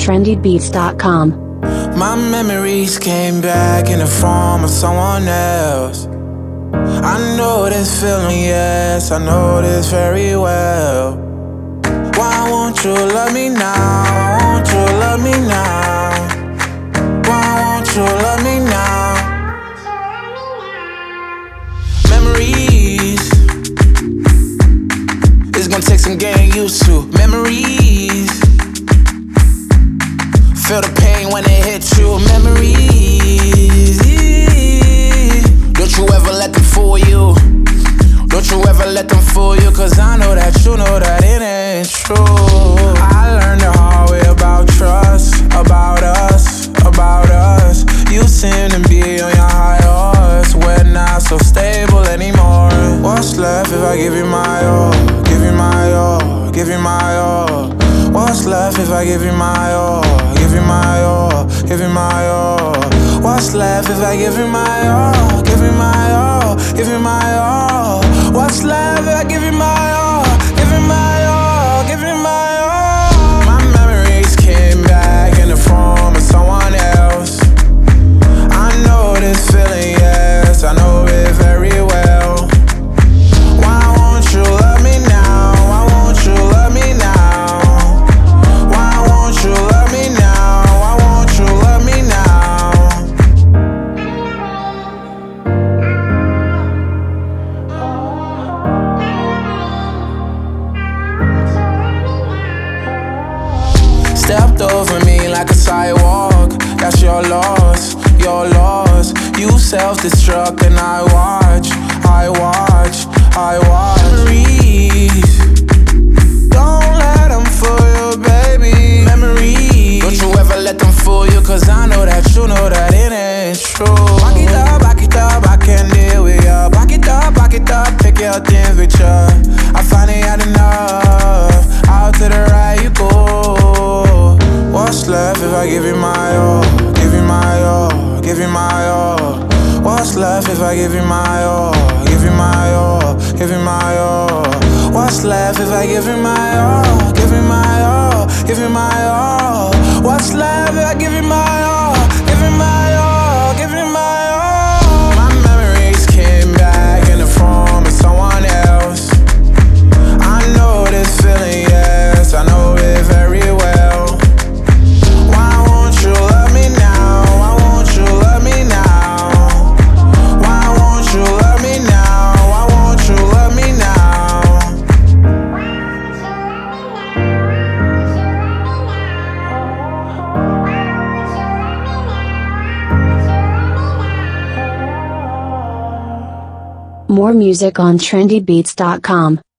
trendybeats.com. My memories came back in the form of someone else. I know this feeling, yes, I know this very well. Why won't you love me now? Why won't you love me now? Why won't you love me now? Memories, it's gonna take some getting used to. Memories, feel the pain when it hits you. Memories, don't you ever let them fool you. Don't you ever let them fool you. Cause I know that you know that it ain't true. I learned the hard way about trust, about us, about us. You seem to be on your high horse. We're not so stable anymore. What's left if I give you my all? Give you my all, give you my all. What's left if I give you my all? Give you my all, give you my all. What's left if I give you my all? Give you my all, give you my all. What's left if I give you my all? Give you my all, give you my all. My memories came back in the form of someone else. I know this feeling, yes, I know it very well. Why won't you love me now? Why won't you love me now? Why won't you love me now? Why won't you love me now? Stepped over me like a sidewalk. That's your loss, your loss. You self-destruct and I watch, I watch, I watch. Memories, don't let them fool you, baby. Memories, don't you ever let them fool you. Cause I know that you know that it ain't true. Back it up, I can't deal with ya. Back it up, pick your temperature. I finally had enough. Out to the right you go. What's left if I give you my all? Give you my all, give you my all. What's left if I give you my all? Give you my all, give you my all. What's left if I give you my all? Give you my all, give you my all. What's left if I give you my all? Give you my all, give you my all. My memories came back in the form of someone else. I know this feeling, yes, I know it very well. Why won't you love me now? Why won't you love me now? Why won't you love me now? Why won't you love me now? More music on trendybeats.com.